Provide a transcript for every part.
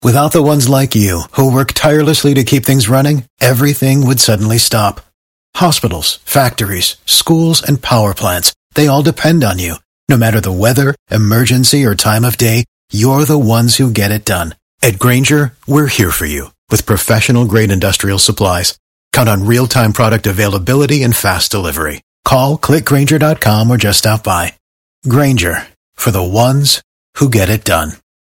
Without the ones like you, who work tirelessly to keep things running, everything would suddenly stop. Hospitals, factories, schools, and power plants, they all depend on you. No matter the weather, emergency, or time of day, you're the ones who get it done. At Grainger, we're here for you with professional-grade industrial supplies. Count on real-time product availability and fast delivery. Call, click Grainger.com, or just stop by. Grainger, for the ones who get it done.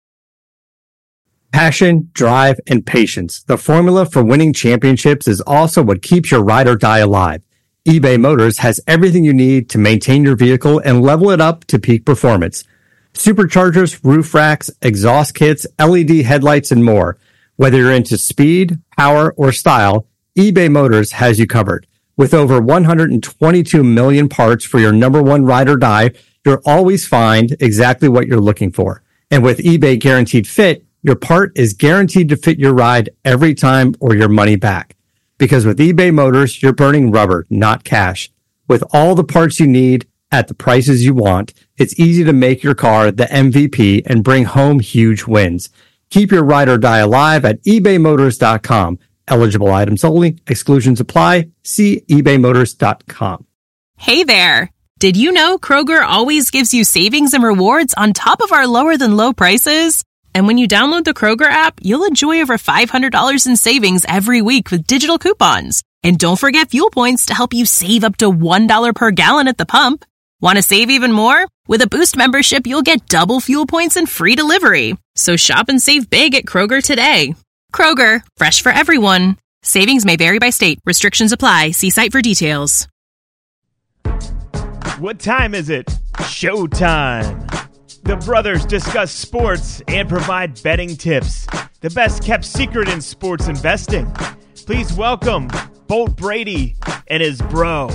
Passion, drive, and patience. The formula for winning championships is also what keeps your ride or die alive. eBay Motors has everything you need to maintain your vehicle and level it up to peak performance. Superchargers, roof racks, exhaust kits, LED headlights, and more. Whether you're into speed, power, or style, eBay Motors has you covered. With over 122 million parts for your number one ride or die, you'll always find exactly what you're looking for. And with eBay Guaranteed Fit, your part is guaranteed to fit your ride every time or your money back. Because with eBay Motors, you're burning rubber, not cash. With all the parts you need at the prices you want, it's easy to make your car the MVP and bring home huge wins. Keep your ride or die alive at ebaymotors.com. Eligible items only. Exclusions apply. See ebaymotors.com. Hey there. Did you know Kroger always gives you savings and rewards on top of our lower than low prices? And when you download the Kroger app, you'll enjoy over $500 in savings every week with digital coupons. And don't forget fuel points to help you save up to $1 per gallon at the pump. Want to save even more? With a Boost membership, you'll get double fuel points and free delivery. So shop and save big at Kroger today. Kroger, fresh for everyone. Savings may vary by state. Restrictions apply. See site for details. What time is it? Showtime. The brothers discuss sports and provide betting tips. The best kept secret in sports investing. Please welcome Bolt Brady and his bro.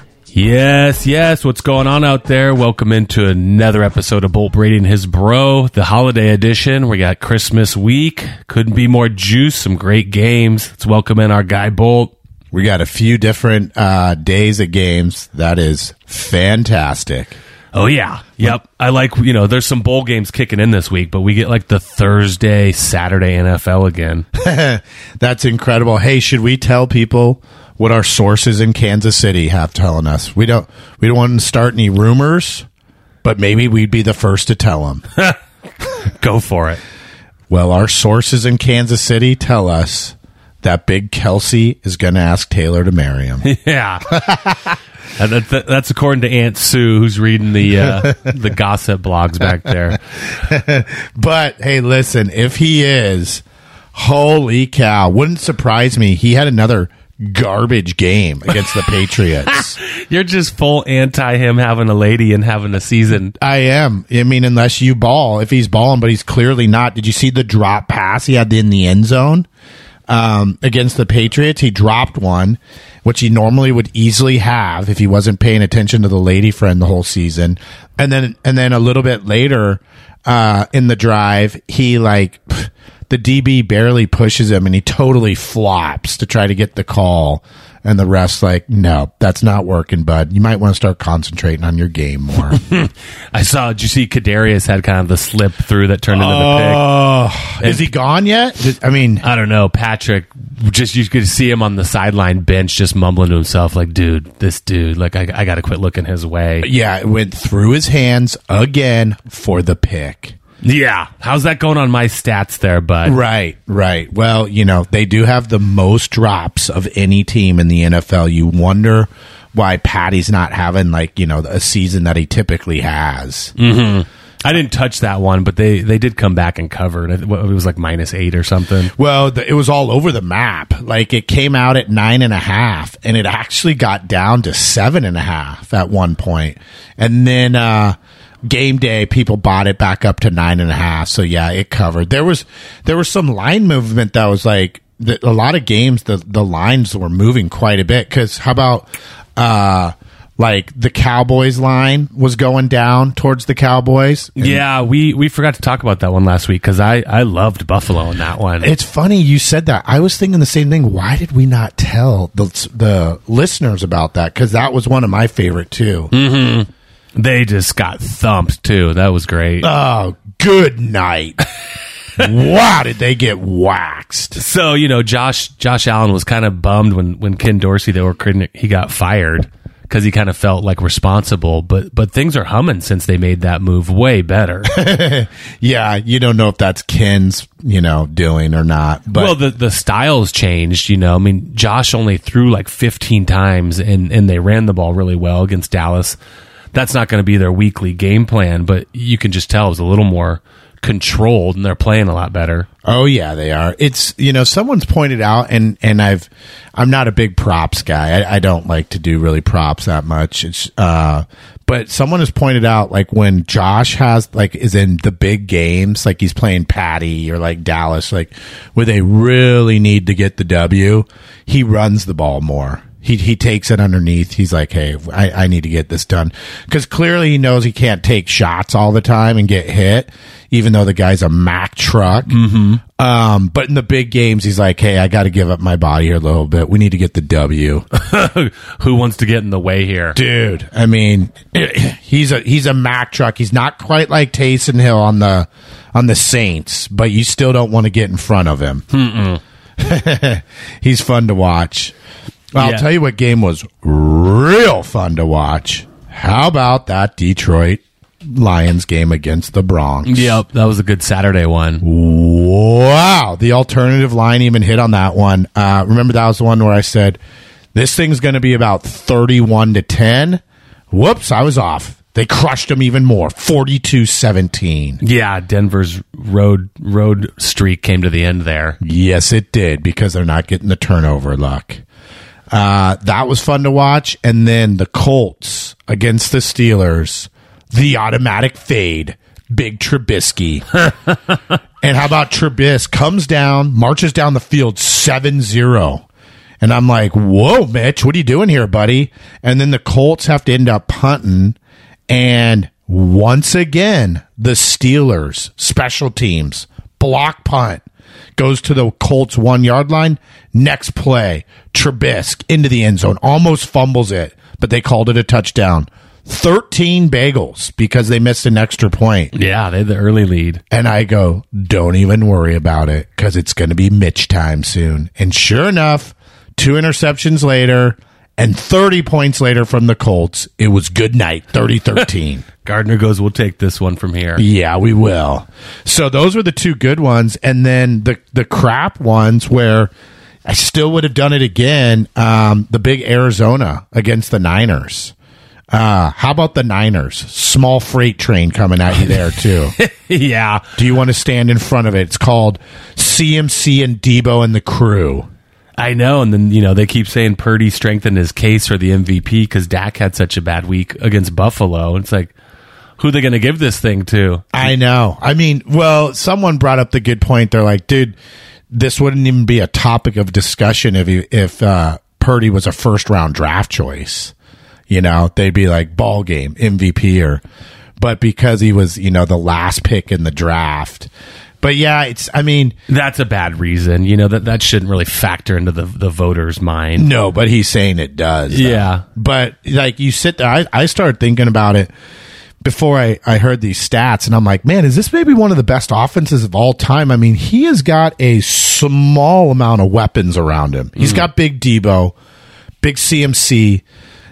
Yes. What's going on out there? Welcome into another episode of Bolt Brady and his bro, the holiday edition. We got Christmas week. Couldn't be more juice. Some great games. Let's welcome in our guy Bolt. We got a few different days of games. That is fantastic. Oh, yeah. Yep. I like, there's some bowl games kicking in this week, but we get like the Thursday, Saturday NFL again. That's incredible. Hey, should we tell people what our sources in Kansas City have telling us? We don't want to start any rumors, but maybe we'd be the first to tell them. Go for it. Well, our sources in Kansas City tell us that Big Kelsey is going to ask Taylor to marry him. Yeah. That's according to Aunt Sue, who's reading the gossip blogs back there. But, hey, listen, if he is, holy cow, wouldn't surprise me. He had another garbage game against the Patriots. You're just full anti him having a lady and having a season. I am. I mean, unless you ball. If he's balling, but he's clearly not. Did you see the drop pass he had in the end zone? Against the Patriots, he dropped one, which he normally would easily have if he wasn't paying attention to the lady friend the whole season. And then a little bit later, in the drive, he the DB barely pushes him and he totally flops to try to get the call. And the ref's like, no, that's not working, bud. You might want to start concentrating on your game more. Did you see Kadarius had kind of the slip through that turned into the pick? Is he gone yet? I don't know. Patrick, you could see him on the sideline bench just mumbling to himself like, this dude, I got to quit looking his way. Yeah, it went through his hands again for the pick. Yeah. How's that going on my stats there, bud? Right. Well, they do have the most drops of any team in the NFL. You wonder why Patty's not having, a season that he typically has. Mm-hmm. I didn't touch that one, but they did come back and cover. It was like -8 or something. Well, it was all over the map. It came out at 9.5, and it actually got down to 7.5 at one point. And then, game day, people bought it back up to 9.5. So yeah, it covered. There was some line movement that was a lot of games. The lines were moving quite a bit. Because how about the Cowboys line was going down towards the Cowboys? Yeah, we forgot to talk about that one last week because I loved Buffalo in that one. It's funny you said that. I was thinking the same thing. Why did we not tell the listeners about that? Because that was one of my favorite too. Mm-hmm. They just got thumped, too. That was great. Oh, good night. Wow, did they get waxed? So, Josh Allen was kind of bummed when Ken Dorsey, he got fired because he kind of felt like responsible. But things are humming since they made that move way better. Yeah, you don't know if that's Ken's, doing or not. But well, the styles changed, Josh only threw like 15 times and they ran the ball really well against Dallas. That's not going to be their weekly game plan, but you can just tell it was a little more controlled and they're playing a lot better. Oh yeah, they are. It's, someone's pointed out and I'm not a big props guy. I don't like to do really props that much. It's, but someone has pointed out, like, when Josh is in the big games, like he's playing Patty or like Dallas, like where they really need to get the W, he runs the ball more. He takes it underneath. He's like, hey, I need to get this done. Because clearly he knows he can't take shots all the time and get hit, even though the guy's a Mack truck. Mm-hmm. But in the big games, he's like, hey, I got to give up my body here a little bit. We need to get the W. Who wants to get in the way here? Dude, I mean, he's a Mack truck. He's not quite like Taysom Hill on the Saints, but you still don't want to get in front of him. He's fun to watch. I'll tell you what game was real fun to watch. How about that Detroit Lions game against the Bronx? Yep, that was a good Saturday one. Wow, the alternative line even hit on that one. Remember that was the one where I said, this thing's going to be about 31-10? Whoops, I was off. They crushed them even more, 42-17. Yeah, Denver's road streak came to the end there. Yes, it did, because they're not getting the turnover luck. That was fun to watch. And then the Colts against the Steelers, the automatic fade, Big Trubisky. And how about Trubisky comes down, marches down the field 7-0. And I'm like, whoa, Mitch, what are you doing here, buddy? And then the Colts have to end up punting. And once again, the Steelers, special teams, block punt. Goes to the Colts 1 yard line. Next play, Trubisky into the end zone. Almost fumbles it, but they called it a touchdown. 13 bagels because they missed an extra point. Yeah, they had the early lead. And I go, don't even worry about it because it's going to be Mitch time soon. And sure enough, 2 interceptions later and 30 points later from the Colts, it was good night, 30-13. Gardner goes, we'll take this one from here. Yeah, we will. So those were the 2 good ones. And then the crap ones where I still would have done it again, the big Arizona against the Niners. How about the Niners? Small freight train coming at you there, too. Yeah. Do you want to stand in front of it? It's called CMC and Debo and the crew. I know, and then, they keep saying Purdy strengthened his case for the MVP because Dak had such a bad week against Buffalo. It's like, who are they going to give this thing to? I know. I mean, well, someone brought up the good point. They're like, dude, this wouldn't even be a topic of discussion if Purdy was a first-round draft choice. They'd be like, ball game, MVP, but because he was, the last pick in the draft. But yeah, that's a bad reason. That shouldn't really factor into the voters' mind. No, but he's saying it does. Yeah. But like you sit there, I started thinking about it before I heard these stats, and I'm like, man, is this maybe one of the best offenses of all time? I mean, he has got a small amount of weapons around him. He's got big Debo, big CMC,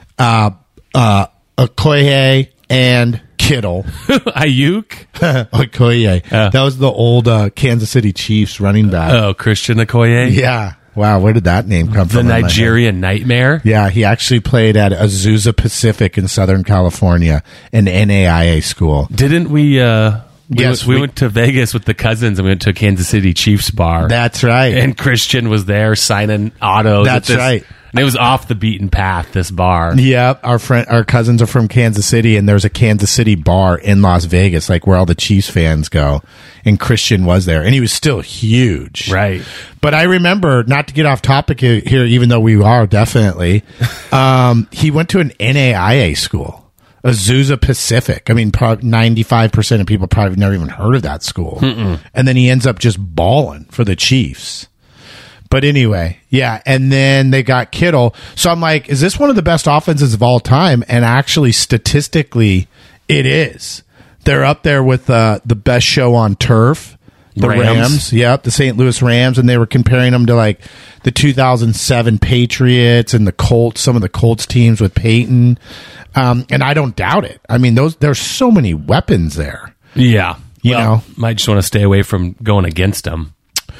Okoye, and Kittle. Ayuk? Okoye. That was the old Kansas City Chiefs running back. Oh, Christian Okoye? Yeah. Wow, where did that name come from? The Nigerian Nightmare? Yeah, he actually played at Azusa Pacific in Southern California, an NAIA school. Didn't we... Yes, we went to Vegas with the cousins and we went to a Kansas City Chiefs bar. That's right. And Christian was there signing autos. That's right. And it was off the beaten path, this bar. Yep. Our cousins are from Kansas City, and there's a Kansas City bar in Las Vegas, like where all the Chiefs fans go. And Christian was there, and he was still huge. Right. But I remember, not to get off topic here, even though we are definitely, he went to an NAIA school. Azusa Pacific. I mean, 95% of people probably never even heard of that school. Mm-mm. And then he ends up just balling for the Chiefs. But anyway, yeah. And then they got Kittle. So I'm like, is this one of the best offenses of all time? And actually, statistically, it is. They're up there with the best show on turf, The Rams. Yep, the St. Louis Rams, and they were comparing them to like the 2007 Patriots and the Colts, some of the Colts teams with Peyton. And I don't doubt it. I mean, there's so many weapons there. Yeah. You know, might just want to stay away from going against them.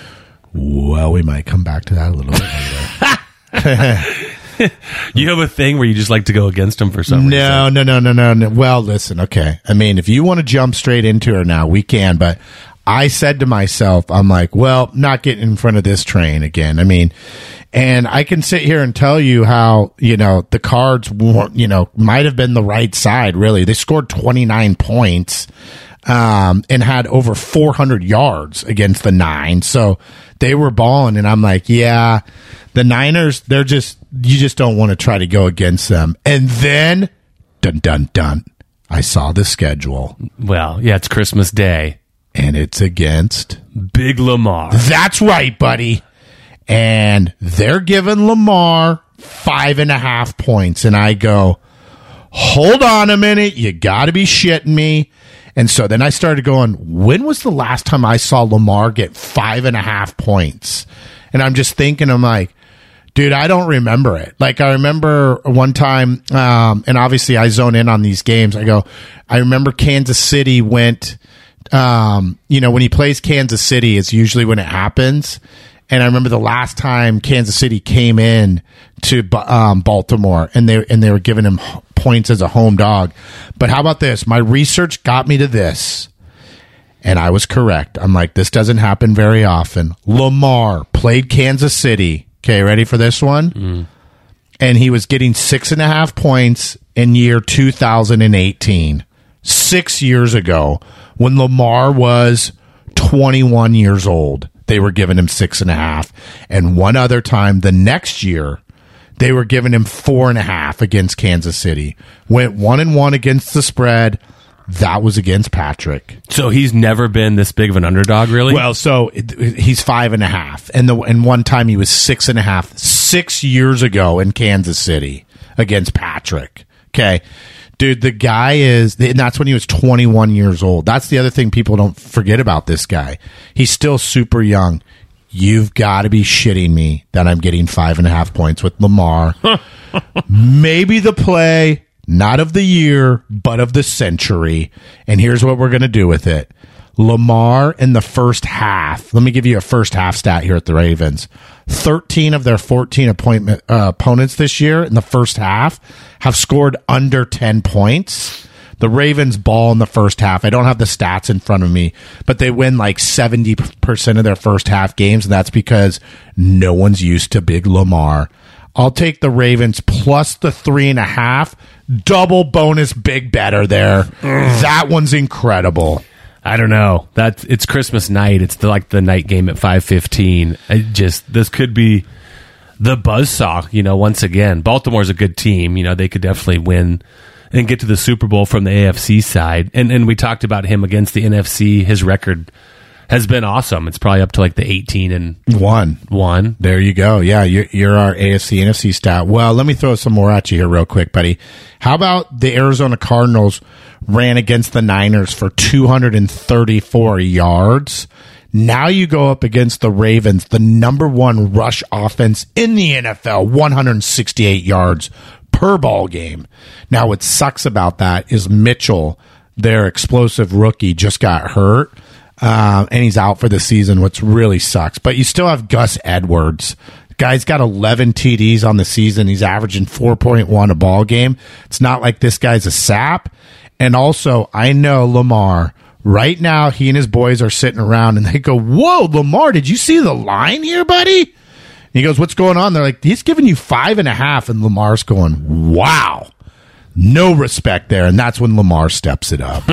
Well, we might come back to that a little bit later. You have a thing where you just like to go against them for some reason? No. Well, listen, okay. I mean, if you want to jump straight into her now, we can, but I said to myself, I'm like, well, not getting in front of this train again. I mean, and I can sit here and tell you how, you know, the Cards, you know, might have been the right side, really. They scored 29 points and had over 400 yards against the Nine. So they were balling, and I'm like, yeah, the Niners, you just don't want to try to go against them. And then, dun, I saw the schedule. Well, yeah, it's Christmas Day. And it's against Big Lamar. That's right, buddy. And they're giving Lamar 5.5 points. And I go, hold on a minute. You got to be shitting me. And so then I started going, when was the last time I saw Lamar get 5.5 points? And I'm just thinking, I'm like, dude, I don't remember it. Like, I remember one time, and obviously I zone in on these games. I remember Kansas City went, you know, when he plays Kansas City, it's usually when it happens. And I remember the last time Kansas City came in to Baltimore, and they were giving him points as a home dog. But how about this? My research got me to this, and I was correct. I'm like, this doesn't happen very often. Lamar played Kansas City. Okay, ready for this one? And he was getting 6.5 points in year 2018, 6 years ago, when Lamar was 21 years old. They were giving him 6.5. And one other time, the next year, they were giving him 4.5 against Kansas City. Went 1-1 against the spread. That was against Patrick. So he's never been this big of an underdog, really? Well, so he's 5.5. And one time he was 6.5, 6 years ago in Kansas City against Patrick. Okay. Dude, the guy and that's when he was 21 years old. That's the other thing people don't forget about this guy. He's still super young. You've got to be shitting me that I'm getting 5.5 points with Lamar. Maybe the play, not of the year, but of the century. And here's what we're going to do with it. Lamar in the first half. Let me give you a first half stat here at the Ravens. 13 of their 14 opponents this year in the first half have scored under 10 points. The Ravens ball in the first half. I don't have the stats in front of me, but they win like 70% of their first half games, and that's because no one's used to Big Lamar. I'll take the Ravens plus the 3.5. Double bonus big better there. That one's incredible. I don't know. It's Christmas night. It's like the night game at 5:15. This could be the buzzsaw. You know, once again, Baltimore's a good team. You know, they could definitely win and get to the Super Bowl from the AFC side. And we talked about him against the NFC. His record has been awesome. It's probably up to like the 18-1. There you go. Yeah, you're our AFC NFC stat. Well, let me throw some more at you here real quick, buddy. How about the Arizona Cardinals ran against the Niners for 234 yards? Now you go up against the Ravens, the number one rush offense in the NFL, 168 yards per ball game. Now, what sucks about that is Mitchell, their explosive rookie, just got hurt. And he's out for the season, which really sucks. But you still have Gus Edwards. Guy's got 11 TDs on the season. He's averaging 4.1 a ball game. It's not like this guy's a sap. And also, I know Lamar. Right now, he and his boys are sitting around, and they go, whoa, Lamar, did you see the line here, buddy? And he goes, what's going on? They're like, he's giving you 5.5. And Lamar's going, wow. No respect there. And that's when Lamar steps it up.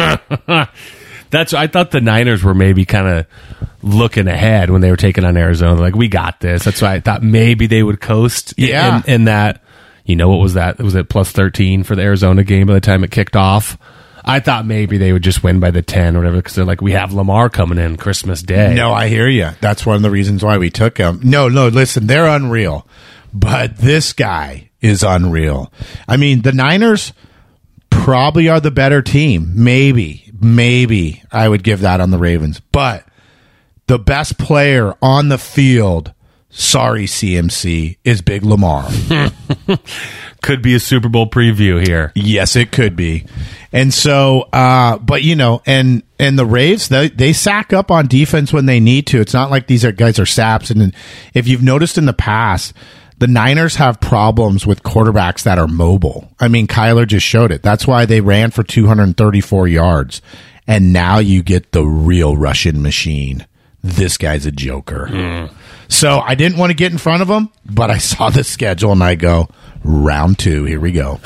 I thought the Niners were maybe kind of looking ahead when they were taking on Arizona. They're like, we got this. That's why I thought maybe they would coast. Yeah. In that, you know, what was that? It was at plus 13 for the Arizona game by the time it kicked off. I thought maybe they would just win by the 10 or whatever because they're like, we have Lamar coming in Christmas Day. No, I hear you. That's one of the reasons why we took him. No, listen, they're unreal. But this guy is unreal. I mean, the Niners probably are the better team. Maybe I would give that on the Ravens. But the best player on the field, sorry, CMC, is Big Lamar. Could be a Super Bowl preview here. Yes, it could be. And so, but and the Raves, they sack up on defense when they need to. It's not like these guys are saps. And if you've noticed in the past, the Niners have problems with quarterbacks that are mobile. I mean, Kyler just showed it. That's why they ran for 234 yards. And now you get the real Russian machine. This guy's a joker. So I didn't want to get in front of him, but I saw the schedule and I go, round 2, here we go.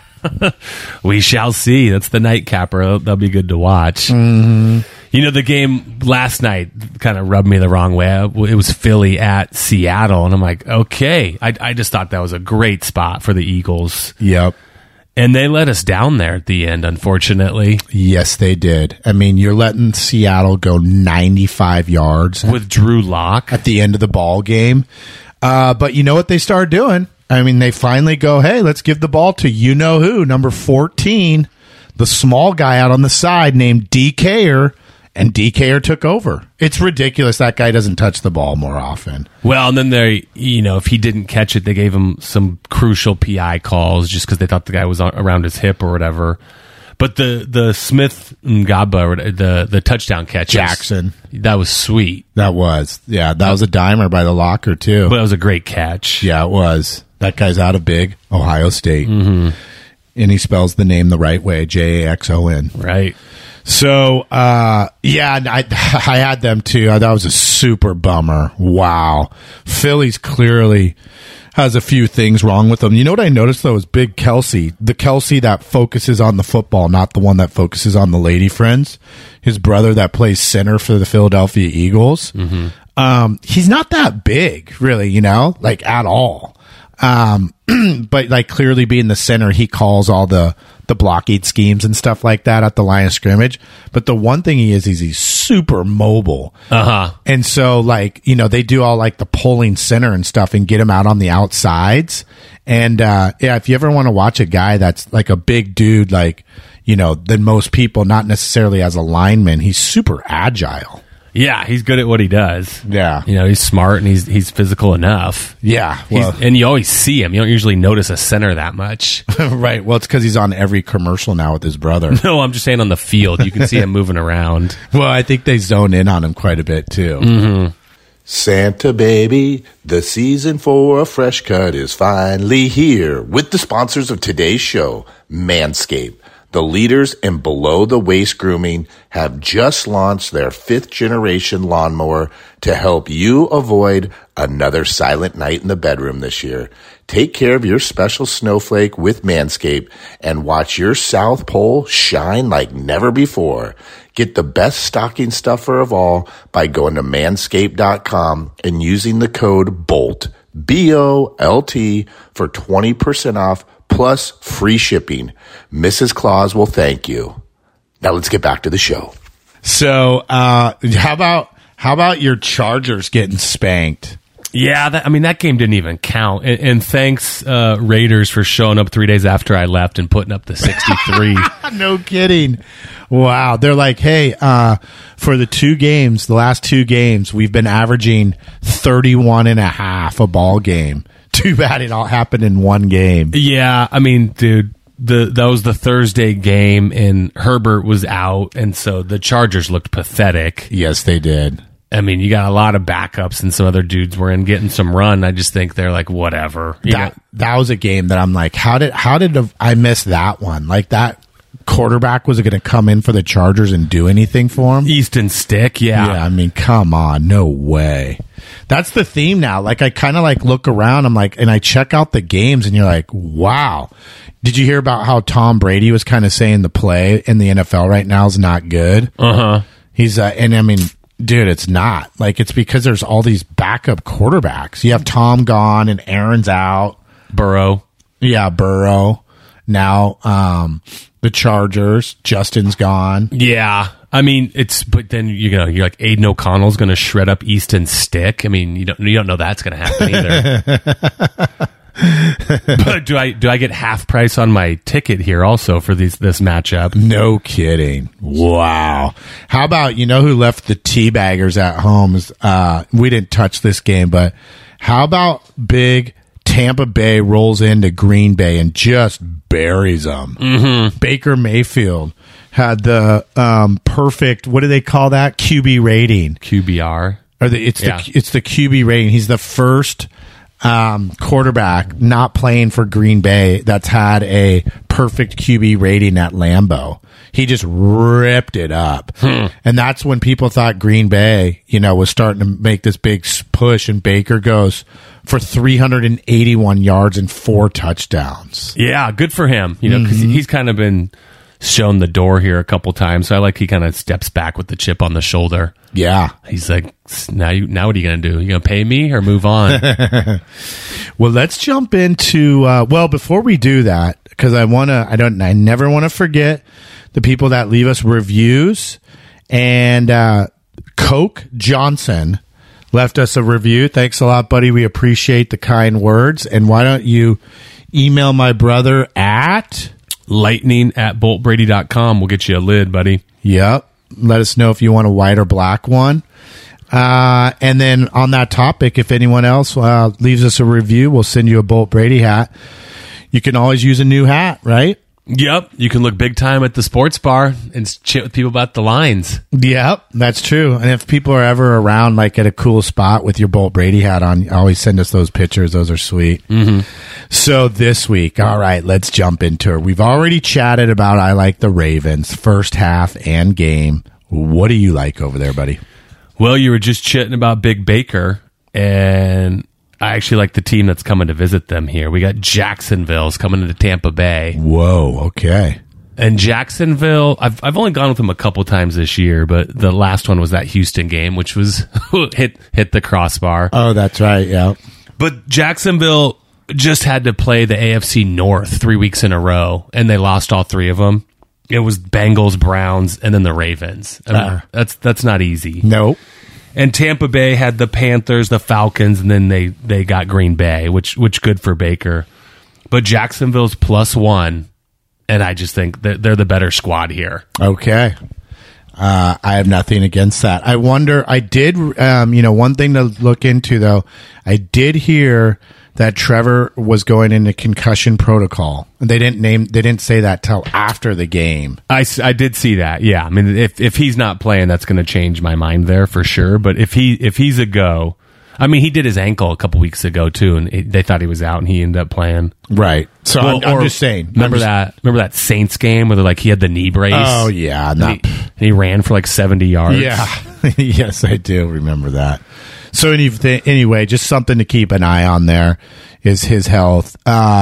We shall see. That's the nightcapper. That'll be good to watch. Mm-hmm. You know, the game last night kind of rubbed me the wrong way. It was Philly at Seattle, and I'm like, okay. I just thought that was a great spot for the Eagles. Yep. And they let us down there at the end, unfortunately. Yes, they did. I mean, you're letting Seattle go 95 yards with Drew Lock at the end of the ball game. But you know what they started doing? I mean, they finally go, hey, let's give the ball to you-know-who, number 14, the small guy out on the side named DKer, and DKer took over. It's ridiculous that guy doesn't touch the ball more often. Well, and then if he didn't catch it, they gave him some crucial PI calls just because they thought the guy was around his hip or whatever. But the Smith Ngaba, the touchdown catch, Jackson, that was sweet. That was a dimer by the locker too. But it was a great catch. Yeah, it was. That guy's out of big Ohio State, and he spells the name the right way, Jaxon. Right. So, I had them too. That was a super bummer. Wow. Philly's clearly has a few things wrong with them. You know what I noticed, though, is Big Kelsey. The Kelsey that focuses on the football, not the one that focuses on the lady friends. His brother that plays center for the Philadelphia Eagles. Mm-hmm. He's not that big, really, like at all. But like clearly being the center, he calls all the blockade schemes and stuff like that at the line of scrimmage. But the one thing he is he's super mobile. And so they do all like the pulling center and stuff and get him out on the outsides. And, if you ever want to watch a guy that's like a big dude, than most people, not necessarily as a lineman, he's super agile. Yeah, he's good at what he does. Yeah. He's smart and he's physical enough. Yeah. Well, and you always see him. You don't usually notice a center that much. Right. Well, it's because he's on every commercial now with his brother. No, I'm just saying on the field. You can see him moving around. Well, I think they zone in on him quite a bit, too. Mm-hmm. Santa baby, the season for a fresh cut is finally here with the sponsors of today's show, Manscaped. The leaders in below-the-waist grooming have just launched their 5th-generation lawnmower to help you avoid another silent night in the bedroom this year. Take care of your special snowflake with Manscaped and watch your South Pole shine like never before. Get the best stocking stuffer of all by going to manscaped.com and using the code BOLT, B-O-L-T, for 20% off plus free shipping. Mrs. Claus will thank you. Now let's get back to the show. So, how about your Chargers getting spanked? Yeah, that game didn't even count. And thanks, Raiders, for showing up 3 days after I left and putting up the 63. No kidding. Wow. They're like, hey, for the last two games, we've been averaging 31.5 a ball game. Too bad it all happened in one game. Yeah, dude, that was the Thursday game, and Herbert was out, and so the Chargers looked pathetic. Yes, they did. You got a lot of backups, and some other dudes were in getting some run. I just think they're like, whatever. That was a game that I'm like, how did I miss that one? Like that quarterback was going to come in for the Chargers and do anything for him? Easton Stick, yeah. Yeah, come on, no way. That's the theme now. Like I kind of like look around, I'm like, and I check out the games, and you're like, wow. Did you hear about how Tom Brady was kind of saying the play in the NFL right now is not good? He's dude, it's not. Like it's because there's all these backup quarterbacks. You have Tom gone and Aaron's out. Burrow. Yeah, Burrow. Now, the Chargers, Justin's gone. Yeah. But then, you're like, Aiden O'Connell's going to shred up Easton Stick. You don't know that's going to happen either. But do I get half price on my ticket here also for this matchup? No kidding. Wow. How about, you know who left the teabaggers at home? We didn't touch this game, but how about big Tampa Bay rolls into Green Bay and just buries them? Mm-hmm. Baker Mayfield had the perfect, what do they call that? QB rating. QBR. It's the QB rating. He's the first quarterback not playing for Green Bay that's had a perfect QB rating at Lambeau. He just ripped it up. And that's when people thought Green Bay, was starting to make this big push, and Baker goes for 381 yards and 4 touchdowns. Yeah, good for him, because he's kind of been shown the door here a couple times. So I like he kind of steps back with the chip on the shoulder. Yeah. He's like, now what are you going to do? You going to pay me or move on? Well, let's jump into, before we do that, because I never want to forget the people that leave us reviews. And Coke Johnson left us a review. Thanks a lot, buddy. We appreciate the kind words. And why don't you email my brother at lightning@boltbrady.com. We'll get you a lid, buddy. Yep. Let us know if you want a white or black one. And then on that topic, if anyone else leaves us a review, we'll send you a Bolt Brady hat. You can always use a new hat, right? Yep. You can look big time at the sports bar and chit with people about the lines. Yep, that's true. And if people are ever around, like at a cool spot with your Bolt Brady hat on, always send us those pictures. Those are sweet. Mm-hmm. So this week, all right, let's jump into it. We've already chatted about I like the Ravens, first half and game. What do you like over there, buddy? Well, you were just chitting about Big Baker, and I actually like the team that's coming to visit them here. We got Jacksonville's coming into Tampa Bay. Whoa, okay. And Jacksonville, I've only gone with them a couple times this year, but the last one was that Houston game, which was hit the crossbar. Oh, that's right, yeah. But Jacksonville just had to play the AFC North 3 weeks in a row, and they lost all 3 of them. It was Bengals, Browns, and then the Ravens. I mean, that's not easy. No. And Tampa Bay had the Panthers, the Falcons, and then they got Green Bay, which good for Baker. But Jacksonville's +1, and I just think that they're the better squad here. Okay. I have nothing against that. I wonder, I did, one thing to look into, though, I did hear that Trevor was going into concussion protocol. They didn't say that till after the game. I did see that. Yeah. I mean, if he's not playing, that's going to change my mind there for sure. But if he's a go, I mean, he did his ankle a couple weeks ago too, and they thought he was out, and he ended up playing. Right. So I'm just saying. Remember that Saints game where he had the knee brace? Oh yeah. And he ran for 70 yards. Yeah. Yes, I do remember that. So anyway, just something to keep an eye on there is his health.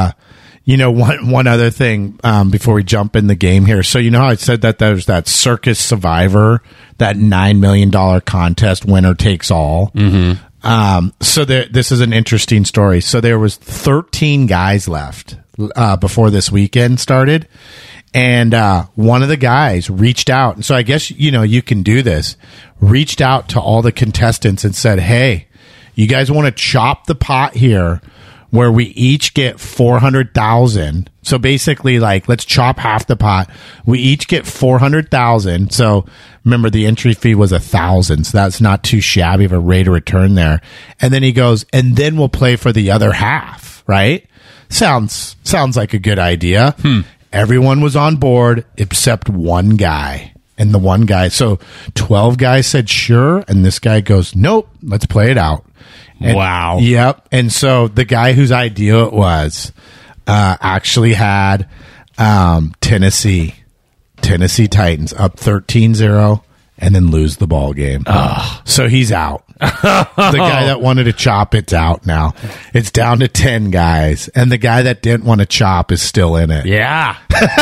One other thing before we jump in the game here. So how I said that there's that Circus Survivor, that $9 million contest, winner takes all. Mm-hmm. So this is an interesting story. So there was 13 guys left before this weekend started. And one of the guys reached out. And so I guess, you can do this. Reached out to all the contestants and said, hey, you guys want to chop the pot here where we each get 400,000. So basically, let's chop half the pot. We each get 400,000. So remember, the entry fee was 1,000. So that's not too shabby of a rate of return there. And then he goes, and then we'll play for the other half, right? Sounds like a good idea. Everyone was on board except one guy. And the one guy, so 12 guys said sure, and this guy goes, nope, let's play it out. And, wow. Yep. And so the guy whose idea it was actually had Tennessee Titans up 13-0 and then lose the ball game. So he's out. The guy that wanted to chop, it's out now. It's down to 10 guys, and the guy that didn't want to chop is still in it. Yeah.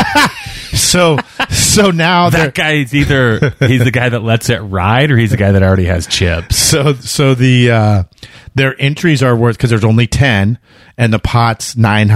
So now that guy is either he's the guy that lets it ride, or he's the guy that already has chips. So the their entries are worth, because there's only 10, and the pot's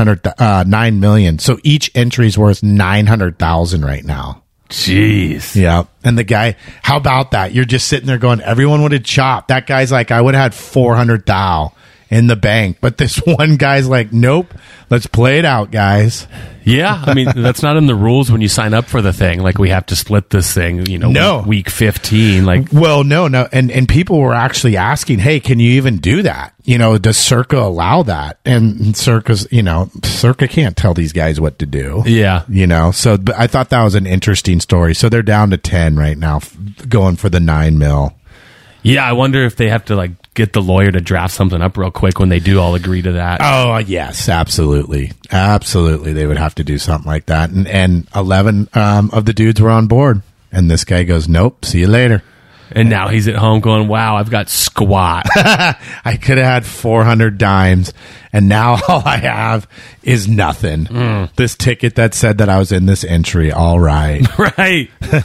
9 million. So each entry is worth 900,000 right now. Jeez. Yeah. And the guy, how about that? You're just sitting there going, everyone would have chopped. That guy's like, I would have had 400,000. in the bank. But this one guy's like, nope, let's play it out, guys. Yeah, I mean, that's not in the rules when you sign up for the thing. Like, we have to split this thing, No. week 15. Like, Well, no. And people were actually asking, hey, can you even do that? Does Circa allow that? And Circa can't tell these guys what to do. yeah. So but I thought that was an interesting story. So they're down to 10 right now, going for the $9 million. Yeah, I wonder if they have to, like, get the lawyer to draft something up real quick when they do all agree to that. Oh, yes, absolutely. Absolutely. They would have to do something like that. And 11 of the dudes were on board. And this guy goes, nope, see you later. And now he's at home going, wow, I've got squat. I could have had 400 dimes, and now all I have is nothing. This ticket that said that I was in this entry. All right. Right.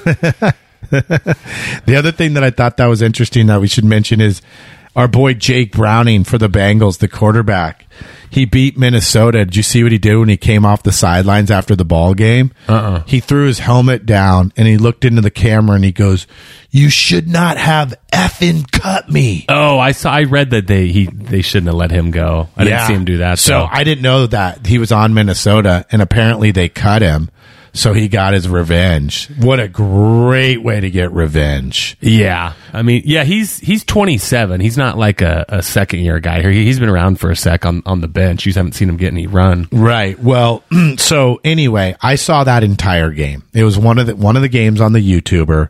The other thing that I thought that was interesting that we should mention is our boy Jake Browning for the Bengals, the quarterback. He beat Minnesota. Did you see what he did when he came off the sidelines after the ball game? He threw his helmet down and he looked into the camera and he goes, "You should not have effing cut me." Oh, I read that they shouldn't have let him go. I didn't see him do that. So I didn't know that he was on Minnesota, and apparently they cut him. So he got his revenge. What a great way to get revenge. Yeah. I mean, yeah, he's 27. He's not like a second year guy here. He's been around for a sec on the bench. You just haven't seen him get any run. Right. Well, so anyway, I saw that entire game. It was one of the games on the YouTuber,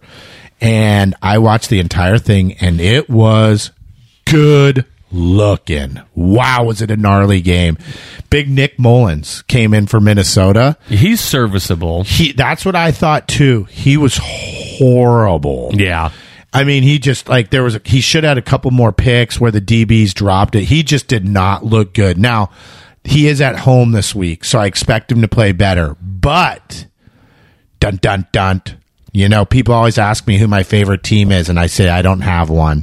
and I watched the entire thing, and it was good looking. Wow, was it a gnarly game. Big Nick Mullins came in for Minnesota. He's serviceable. That's what I thought too. He was horrible. Yeah. I mean, he just he should have had a couple more picks where the DBs dropped it. He just did not look good. Now, he is at home this week, so I expect him to play better. But dun dun dun. People always ask me who my favorite team is, and I say I don't have one.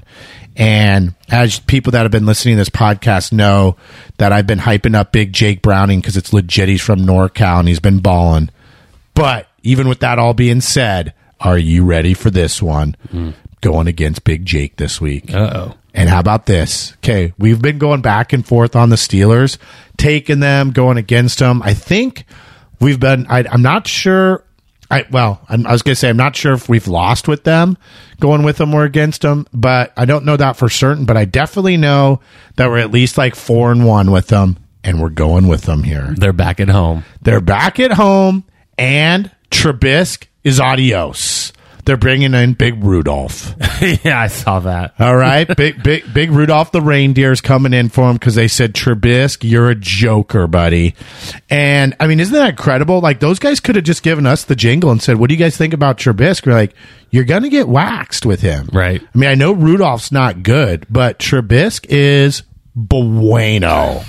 And as people that have been listening to this podcast know that I've been hyping up big Jake Browning because it's legit. He's from NorCal and he's been balling. But even with that all being said, are you ready for this one? Going against big Jake this week. Uh-oh. And how about this? Okay, we've been going back and forth on the Steelers, taking them, going against them. I think we've been, I'm not sure. I was going to say, I'm not sure if we've lost with them, going with them or against them, but I don't know that for certain. But I definitely know that we're at least like 4-1 with them, and we're going with them here. They're back at home. They're back at home, and Trubisky is adios. They're bringing in Big Rudolph. Yeah, I saw that. All right, big Rudolph the reindeer's coming in for him because they said, Trubisky, you're a joker, buddy. And I mean, isn't that incredible? Like, those guys could have just given us the jingle and said, what do you guys think about Trubisky? We're like, you're gonna get waxed with him, right? I mean, I know Rudolph's not good, but Trubisky is bueno.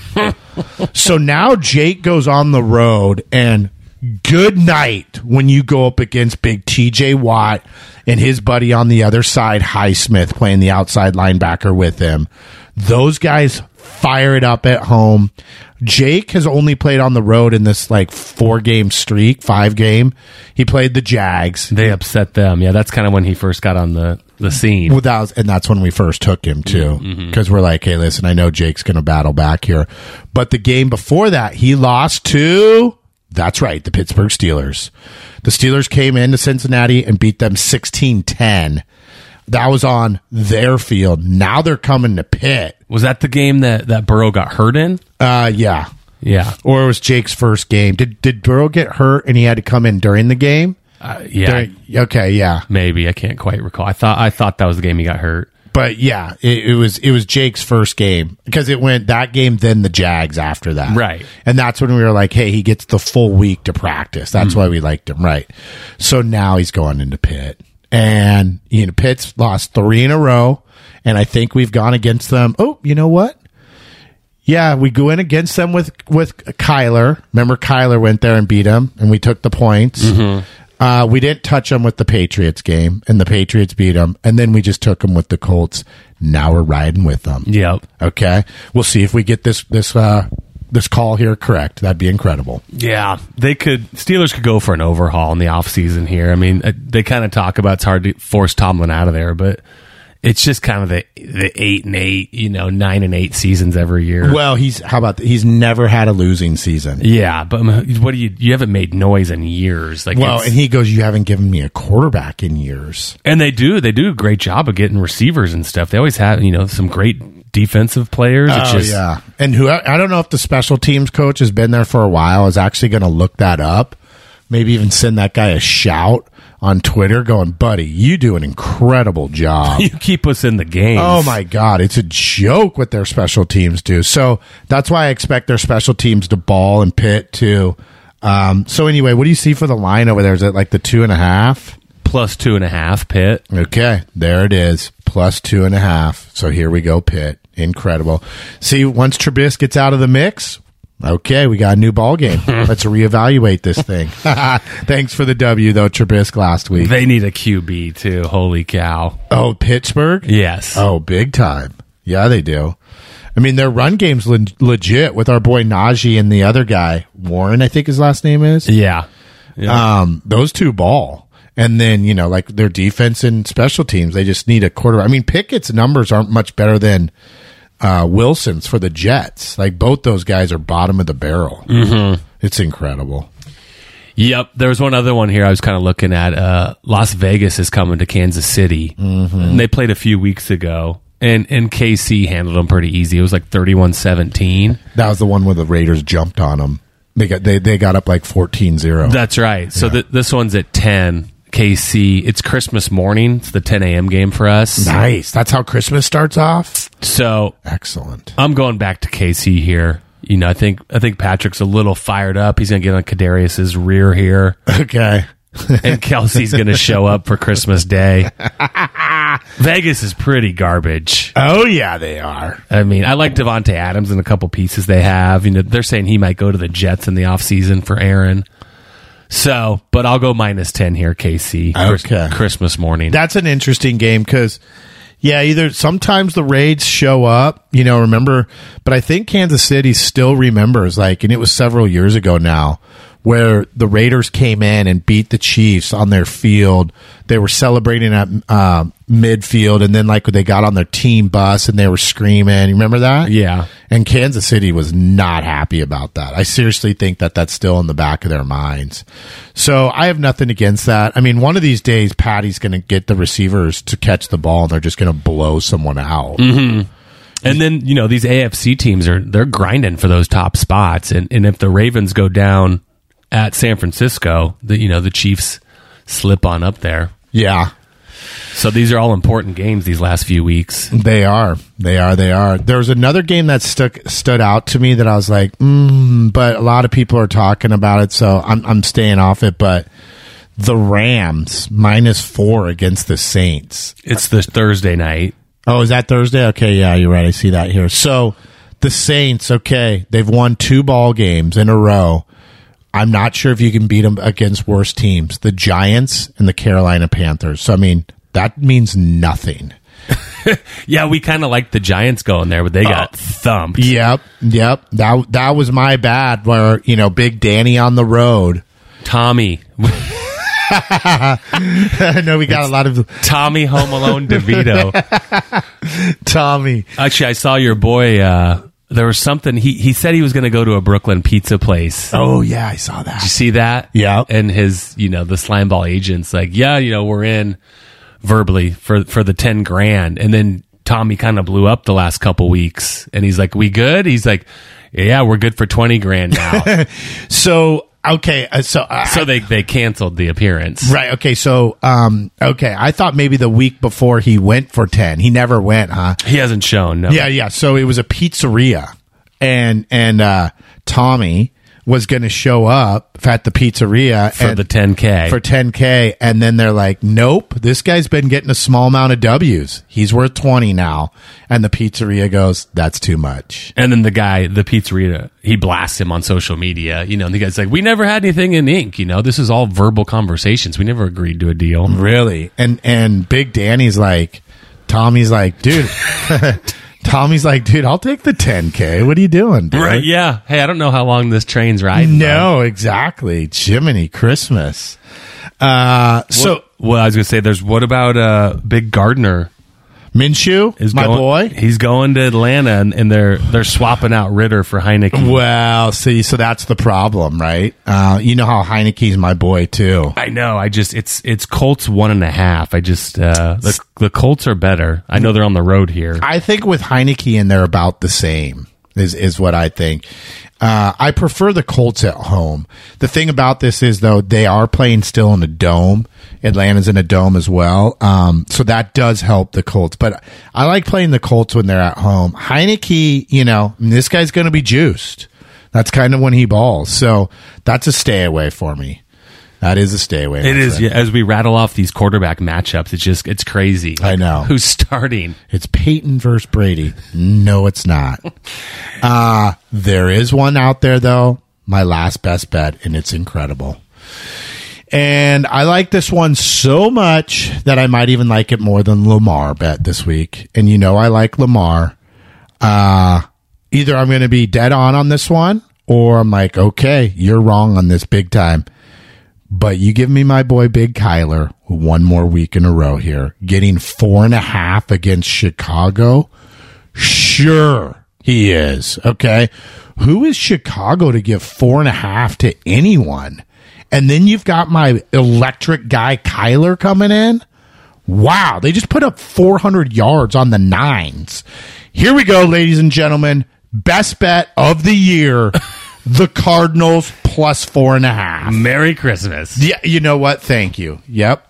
So now Jake goes on the road, and good night when you go up against big TJ Watt and his buddy on the other side, Highsmith, playing the outside linebacker with him. Those guys fire it up at home. Jake has only played on the road in this like 4-game streak, 5-game. He played the Jags. They upset them. Yeah, that's kind of when he first got on the scene. And that's when we first took him too, because we're like, hey, listen, I know Jake's going to battle back here. But the game before that, he lost to... That's right, the Pittsburgh Steelers. The Steelers came into Cincinnati and beat them 16-10. That was on their field. Now they're coming to Pitt. Was that the game that Burrow got hurt in? Yeah. Yeah. Or it was Jake's first game. Did Burrow get hurt and he had to come in during the game? Yeah. Okay, yeah. Maybe. I can't quite recall. I thought that was the game he got hurt. But yeah, it was Jake's first game because it went that game, then the Jags after that. Right. And that's when we were like, hey, he gets the full week to practice. That's why we liked him. Right. So now he's going into Pitt. And, Pitt's lost 3 in a row. And I think we've gone against them. Oh, you know what? Yeah, we go in against them with Kyler. Remember, Kyler went there and beat him, and we took the points. We didn't touch them with the Patriots game, and the Patriots beat them, and then we just took them with the Colts. Now we're riding with them. Yep. Okay. We'll see if we get this call here correct. That'd be incredible. Yeah, Steelers could go for an overhaul in the offseason here. I mean, they kind of talk about it's hard to force Tomlin out of there, but It's just kind of the 8-8, 9-8 seasons every year. Well, he's never had a losing season. Yeah, but what you haven't made noise in years. Like, and he goes, you haven't given me a quarterback in years. And they do a great job of getting receivers and stuff. They always have, some great defensive players. Yeah. And I don't know if the special teams coach has been there for a while, is actually going to look that up. Maybe even send that guy a shout on Twitter going, buddy, you do an incredible job. You keep us in the game. Oh, my God. It's a joke what their special teams do. So that's why I expect their special teams to ball and Pitt too. So anyway, what do you see for the line over there? Is it like the 2.5? Plus 2.5, Pitt. Okay, there it is. Plus 2.5. So here we go, Pitt. Incredible. See, once Trubisky gets out of the mix, okay, we got a new ball game. Let's reevaluate this thing. Thanks for the W, though, Trubisky last week. They need a QB, too. Holy cow. Oh, Pittsburgh? Yes. Oh, big time. Yeah, they do. I mean, their run game's legit with our boy Najee and the other guy, Warren, I think his last name is. Yeah. Those two ball. And then, like their defense and special teams, they just need a quarterback. I mean, Pickett's numbers aren't much better than Wilson's for the Jets. Like, both those guys are bottom of the barrel. Mm-hmm. It's incredible. Yep. There was one other one here I was kind of looking at. Las Vegas is coming to Kansas City. Mm-hmm. And they played a few weeks ago. And KC handled them pretty easy. It was like 31-17. That was the one where the Raiders jumped on them. They got up like 14-0. That's right. So this one's at 10. KC. It's Christmas morning. It's the 10 a.m. game for us. Nice. That's how Christmas starts off? So excellent. I'm going back to KC here. I think Patrick's a little fired up. He's going to get on Kadarius's rear here. Okay. And Kelsey's going to show up for Christmas Day. Vegas is pretty garbage. Oh, yeah, they are. I mean, I like Devontae Adams in a couple pieces they have. They're saying he might go to the Jets in the offseason for Aaron. So, but I'll go -10 here, KC. Okay. Christmas morning. That's an interesting game because, either sometimes the Raids show up, remember, but I think Kansas City still remembers, and it was several years ago now, where the Raiders came in and beat the Chiefs on their field. They were celebrating at midfield, and then they got on their team bus and they were screaming. You remember that? Yeah. And Kansas City was not happy about that. I seriously think that that's still in the back of their minds. So I have nothing against that. I mean, one of these days, Patty's going to get the receivers to catch the ball, and they're just going to blow someone out. Mm-hmm. And then, these AFC teams they're grinding for those top spots. And if the Ravens go down at San Francisco, the Chiefs slip on up there. Yeah. So these are all important games these last few weeks. They are. There was another game that stood out to me that I was like, but a lot of people are talking about it, so I'm staying off it. But the Rams -4 against the Saints. It's this Thursday night. Oh, is that Thursday? Okay, yeah, you're right. I see that here. So the Saints, okay, they've won 2 ball games in a row. I'm not sure if you can beat them against worse teams, the Giants and the Carolina Panthers. So, I mean, that means nothing. Yeah, we kind of like the Giants going there, but they got thumped. Yep. That was my bad, where, Big Danny on the road. Tommy. I know we got a lot of... Tommy Home Alone DeVito. Tommy. Actually, I saw your boy... there was something he said he was going to go to a Brooklyn pizza place. Oh yeah, I saw that. Did you see that? Yeah. And his, the slime ball agent's like, yeah, we're in verbally for the $10,000. And then Tommy kind of blew up the last couple weeks, and he's like, we good? He's like, yeah, we're good for $20,000 now. So okay, so they canceled the appearance, right? Okay, so okay, I thought maybe the week before he went for 10. He never went, huh? He hasn't shown. No. Yeah. So it was a pizzeria, and Tommy was going to show up at the pizzeria for the $10K. For $10K, and then they're like, nope, this guy's been getting a small amount of W's. He's worth 20 now. And the pizzeria goes, that's too much. And then the pizzeria, he blasts him on social media, and the guy's like, we never had anything in ink, this is all verbal conversations. We never agreed to a deal. Really? And Big Danny's like, Tommy's like, dude... Tommy's like, dude, I'll take the $10K. What are you doing, dude? Right, yeah. Hey, I don't know how long this train's riding. No, exactly. Jiminy Christmas. Well, I was going to say, what about Big Gardner? Minshew is my boy. He's going to Atlanta, and they're swapping out Ritter for Heineke. Well, see, so that's the problem, right? You know how Heineke's my boy too. I know. It's Colts 1.5. I just the Colts are better. I know they're on the road here. I think with Heineke in there about the same is what I think. I prefer the Colts at home. The thing about this is, though, they are playing still in a dome. Atlanta's in a dome as well. So that does help the Colts. But I like playing the Colts when they're at home. Heineke, this guy's going to be juiced. That's kind of when he balls. So that's a stay away for me. That is a stay away. It is. Yeah, as we rattle off these quarterback matchups, it's crazy. I know. Who's starting? It's Peyton versus Brady. No, it's not. There is one out there, though. My last best bet, and it's incredible. And I like this one so much that I might even like it more than Lamar bet this week. And I like Lamar. Either I'm going to be dead on this one, or I'm like, okay, you're wrong on this big time. But you give me my boy Big Kyler one more week in a row here, getting 4.5 against Chicago. Sure, he is. Okay. Who is Chicago to give 4.5 to anyone? And then you've got my electric guy Kyler coming in. Wow. They just put up 400 yards on the Nines. Here we go, ladies and gentlemen. Best bet of the year. The Cardinals plus 4.5. Merry Christmas. Yeah, you know what? Thank you. Yep.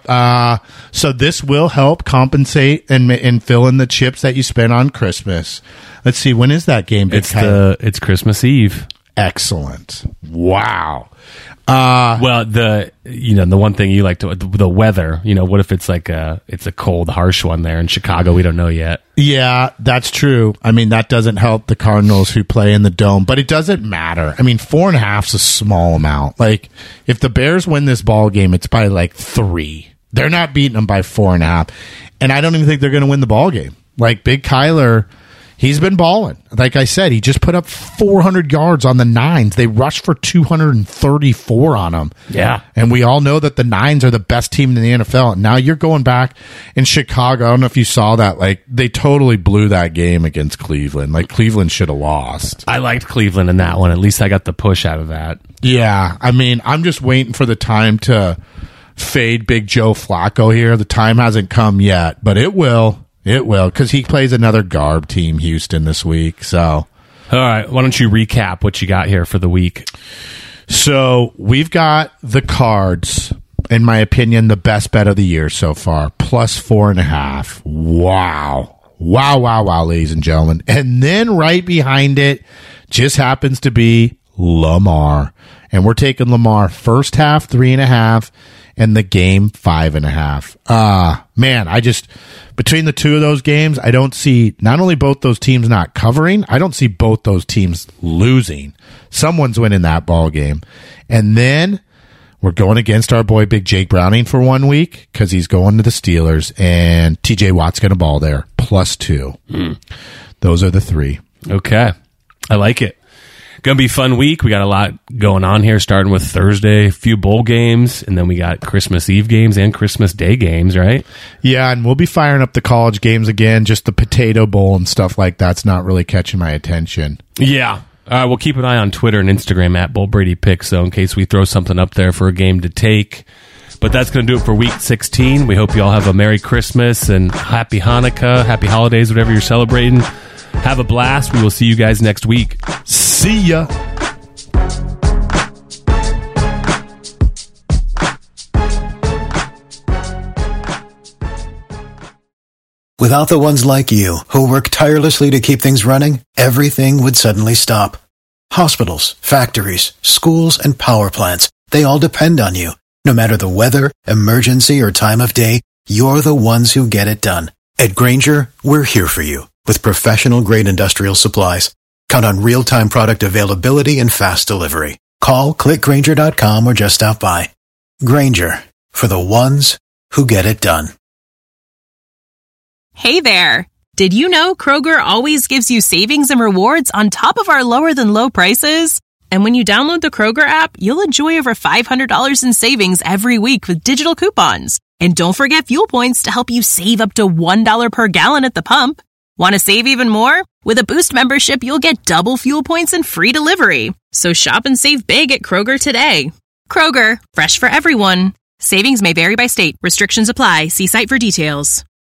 So this will help compensate and fill in the chips that you spent on Christmas. Let's see, when is that game? It's Christmas Eve. Excellent. Wow. Well, the one thing you like the weather. What if it's it's a cold, harsh one there in Chicago? We don't know yet. Yeah, that's true. I mean, that doesn't help the Cardinals who play in the dome, but it doesn't matter. I mean, 4.5 is a small amount. Like, if the Bears win this ball game, it's by 3. They're not beating them by 4.5, and I don't even think they're going to win the ball game. Like, Big Kyler, he's been balling. Like I said, he just put up 400 yards on the Nines. They rushed for 234 on him. Yeah. And we all know that the Nines are the best team in the NFL. And now you're going back in Chicago. I don't know if you saw that. They totally blew that game against Cleveland. Cleveland should have lost. I liked Cleveland in that one. At least I got the push out of that. Yeah. I mean, I'm just waiting for the time to fade Big Joe Flacco here. The time hasn't come yet, but it will. It will, because he plays another garb team, Houston, this week. So, all right, why don't you recap what you got here for the week? So we've got the Cards, in my opinion, the best bet of the year so far, plus 4.5. Wow, ladies and gentlemen. And then right behind it just happens to be Lamar. And we're taking Lamar first half, 3.5. And the game 5.5. Man, between the two of those games, I don't see not only both those teams not covering, I don't see both those teams losing. Someone's winning that ball game. And then we're going against our boy Big Jake Browning for 1 week because he's going to the Steelers, and TJ Watt's going to ball there, plus 2. Those are the 3. Okay. I like it. Gonna be a fun week. We got a lot going on here, starting with Thursday, a few bowl games, and then we got Christmas Eve games and Christmas Day games, right? Yeah, and we'll be firing up the college games again. Just the Potato Bowl and stuff like that's not really catching my attention. Yeah. We'll keep an eye on Twitter and Instagram at Bull Brady Picks, so in case we throw something up there for a game to take. But that's going to do it for week 16. We hope you all have a Merry Christmas and Happy Hanukkah, Happy Holidays, whatever you're celebrating. Have a blast. We will see you guys next week. See ya. Without the ones like you, who work tirelessly to keep things running, everything would suddenly stop. Hospitals, factories, schools, and power plants, they all depend on you. No matter the weather, emergency, or time of day, you're the ones who get it done. At Grainger, we're here for you with professional-grade industrial supplies. Count on real-time product availability and fast delivery. Call, clickgrainger.com, or just stop by. Grainger, for the ones who get it done. Hey there! Did you know Kroger always gives you savings and rewards on top of our lower-than-low prices? And when you download the Kroger app, you'll enjoy over $500 in savings every week with digital coupons. And don't forget fuel points to help you save up to $1 per gallon at the pump. Want to save even more? With a Boost membership, you'll get double fuel points and free delivery. So shop and save big at Kroger today. Kroger, fresh for everyone. Savings may vary by state. Restrictions apply. See site for details.